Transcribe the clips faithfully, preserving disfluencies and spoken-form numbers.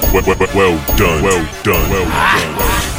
Well, well, well, well done, well done, well done, well done.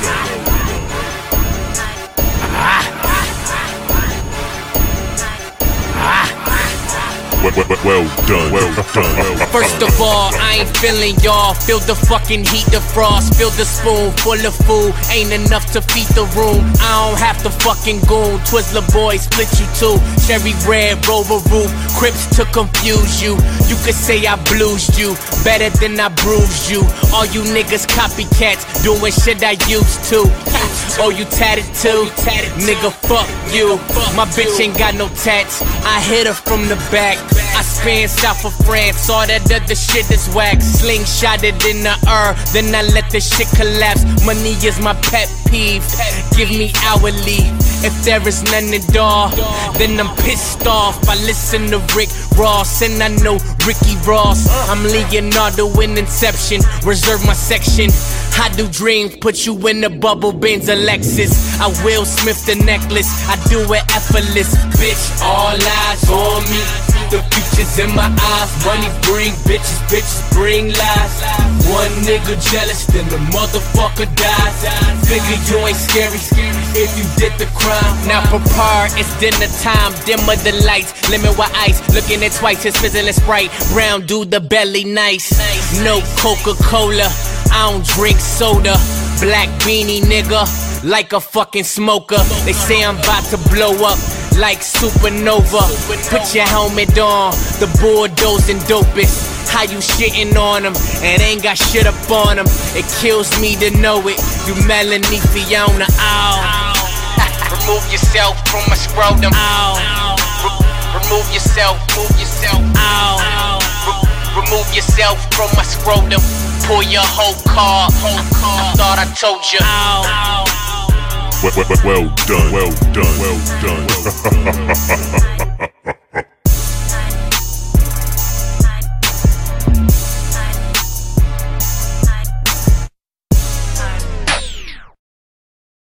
Well, well, well, well done, well done, well done. First of all, I ain't feeling y'all. Feel the fucking heat, the frost. Fill the spoon full of food. Ain't enough to feed the room. I don't have to fucking goon. Twizzler boy, split you two. Cherry red, Rover roof. Crips to confuse you. You could say I bluesed you better than I bruised you. All you niggas copycats doing shit I used to. Oh, you tatted too? Nigga, fuck you. My bitch ain't got no tats. I hit her from the back. I spin south of France. All that other shit is whack. Slingshot it in the air, then I let the shit collapse. Money is my pet peeve. Give me hourly. If there is none at all, then I'm pissed off. I listen to Rick Ross and I know Ricky Ross. I'm Leonardo in Inception. Reserve my section. I do dreams, put you in the bubble, Benz Alexis. I Will Smith the necklace, I do it effortless. Bitch, all eyes on me. The future's in my eyes. Money bring bitches, bitches bring lies. One nigga jealous, then the motherfucker dies. Figure you ain't scary if you did the crime. Now prepare, it's dinner time. Dimmer the lights, lemon with ice. Looking at twice, his fizzling Sprite. Brown dude, the belly nice. No Coca-Cola, I don't drink soda. Black beanie nigga, like a fucking smoker. They say I'm about to blow up like supernova. Put your helmet on, the bulldozing dopest. How you shitting on them and ain't got shit up on them. It kills me to know it. You Melanie Fiona, ow. Remove yourself from my scrotum, ow. Re- remove yourself, move yourself, ow. Re- remove yourself from my scrotum. Pull your whole car, whole car. I thought I told you, ow. Well, well, well done, well done, well done.